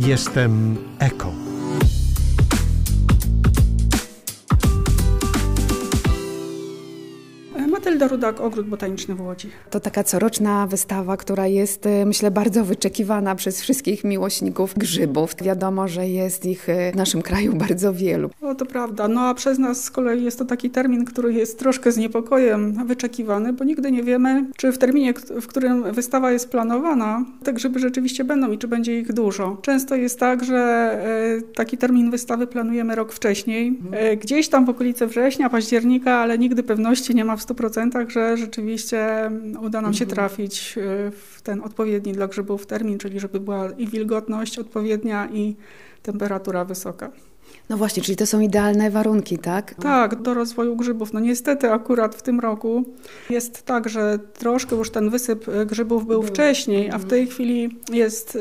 Jestem eko. Matylda Rudak, Ogród Botaniczny w Łodzi. To taka coroczna wystawa, która jest, myślę, bardzo wyczekiwana przez wszystkich miłośników grzybów. Wiadomo, że jest ich w naszym kraju bardzo wielu. O, to prawda. No a przez nas z kolei jest to taki termin, który jest troszkę z niepokojem wyczekiwany, bo nigdy nie wiemy, czy w terminie, w którym wystawa jest planowana, te grzyby rzeczywiście będą i czy będzie ich dużo. Często jest tak, że taki termin wystawy planujemy rok wcześniej, gdzieś tam w okolicy września, października, ale nigdy pewności nie ma w 100%, że rzeczywiście uda nam się trafić w ten odpowiedni dla grzybów termin, czyli żeby była i wilgotność odpowiednia, i temperatura wysoka. No właśnie, czyli to są idealne warunki, tak? Tak, do rozwoju grzybów. No niestety akurat w tym roku jest tak, że troszkę już ten wysyp grzybów był wcześniej, a w tej chwili jest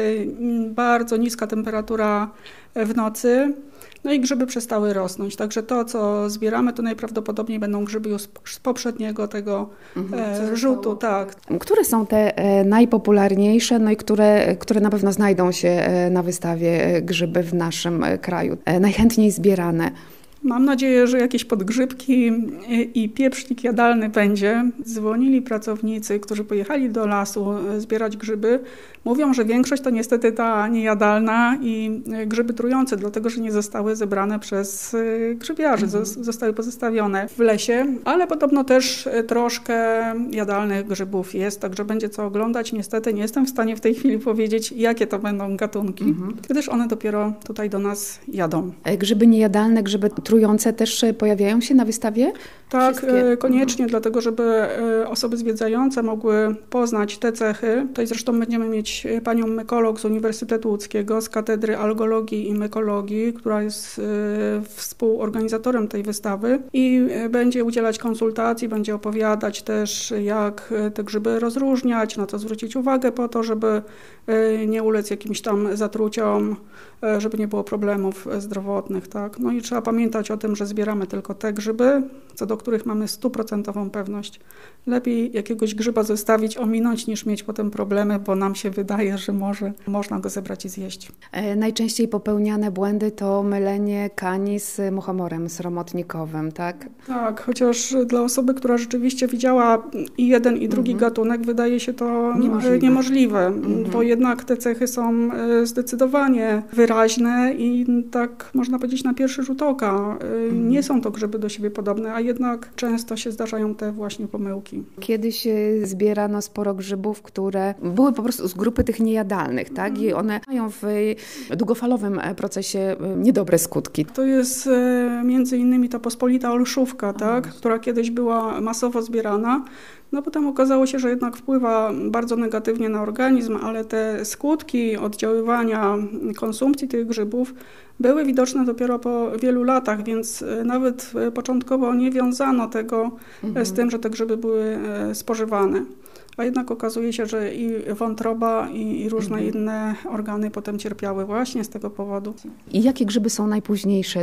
bardzo niska temperatura w nocy. No i grzyby przestały rosnąć. Także to, co zbieramy, to najprawdopodobniej będą grzyby już z poprzedniego tego rzutu. Tak. Które są te najpopularniejsze, no i które na pewno znajdą się na wystawie grzyby w naszym kraju? Najchętniej zbierane. Mam nadzieję, że jakieś podgrzybki i pieprznik jadalny będzie. Dzwonili pracownicy, którzy pojechali do lasu zbierać grzyby. Mówią, że większość to niestety ta niejadalna i grzyby trujące, dlatego że nie zostały zebrane przez grzybiarzy, zostały pozostawione w lesie, ale podobno też troszkę jadalnych grzybów jest, także będzie co oglądać. Niestety nie jestem w stanie w tej chwili powiedzieć, jakie to będą gatunki, gdyż one dopiero tutaj do nas jadą. Grzyby niejadalne, grzyby trujące też pojawiają się na wystawie? Tak, wszystkie? koniecznie, dlatego żeby osoby zwiedzające mogły poznać te cechy. Tutaj zresztą będziemy mieć panią mykolog z Uniwersytetu Łódzkiego, z Katedry Algologii i Mykologii, która jest współorganizatorem tej wystawy i będzie udzielać konsultacji, będzie opowiadać też, jak te grzyby rozróżniać, na co zwrócić uwagę po to, żeby nie ulec jakimś tam zatruciom, żeby nie było problemów zdrowotnych. Tak? No i trzeba pamiętać o tym, że zbieramy tylko te grzyby, co do których mamy 100% pewność. Lepiej jakiegoś grzyba zostawić, ominąć, niż mieć potem problemy, bo nam się wydaje, że można go zebrać i zjeść. Najczęściej popełniane błędy to mylenie kani z muchomorem sromotnikowym, tak? Tak, chociaż dla osoby, która rzeczywiście widziała i jeden, i drugi gatunek, wydaje się to niemożliwe, bo jednak te cechy są zdecydowanie wyraźne i tak można powiedzieć na pierwszy rzut oka. Nie są to grzyby do siebie podobne, a jednak często się zdarzają te właśnie pomyłki. Kiedyś zbierano sporo grzybów, które były po prostu z grupy tych niejadalnych, tak? I one mają w długofalowym procesie niedobre skutki. To jest między innymi ta pospolita olszówka, tak? Która kiedyś była masowo zbierana. No potem okazało się, że jednak wpływa bardzo negatywnie na organizm, ale te skutki oddziaływania konsumpcji tych grzybów były widoczne dopiero po wielu latach, więc nawet początkowo nie wiązano tego z tym, że te grzyby były spożywane. A jednak okazuje się, że i wątroba, i różne inne organy potem cierpiały właśnie z tego powodu. I jakie grzyby są najpóźniejsze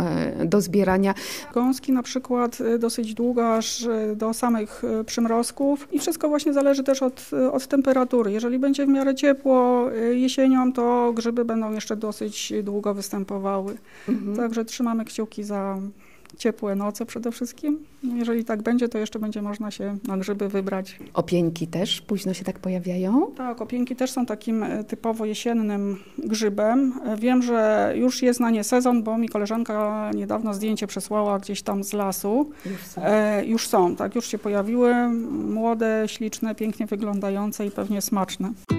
do zbierania? Gąski na przykład dosyć długo, aż do samych przymrozków. I wszystko właśnie zależy też od temperatury. Jeżeli będzie w miarę ciepło jesienią, to grzyby będą jeszcze dosyć długo występowały. Także trzymamy kciuki za ciepłe noce przede wszystkim. Jeżeli tak będzie, to jeszcze będzie można się na grzyby wybrać. Opieńki też późno się tak pojawiają? Tak, opieńki też są takim typowo jesiennym grzybem. Wiem, że już jest na nie sezon, bo mi koleżanka niedawno zdjęcie przesłała gdzieś tam z lasu. Już są, tak, już się pojawiły. Młode, śliczne, pięknie wyglądające i pewnie smaczne.